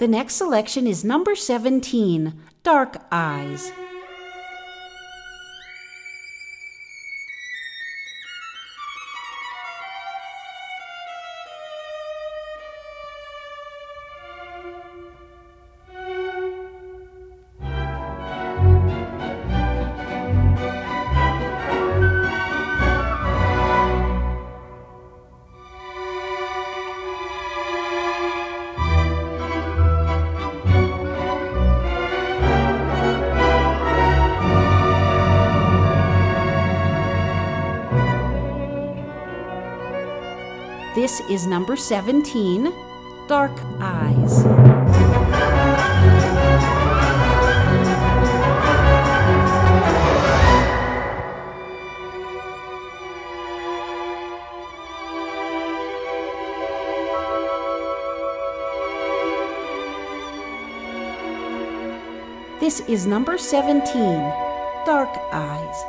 The next selection is number 17, Dark Eyes. This is number 17, Dark Eyes. This is number 17, Dark Eyes.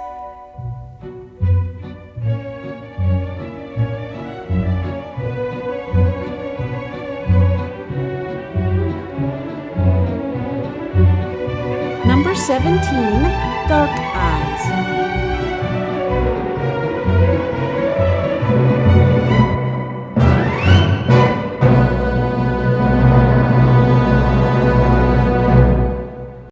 Number 17, Dark Eyes.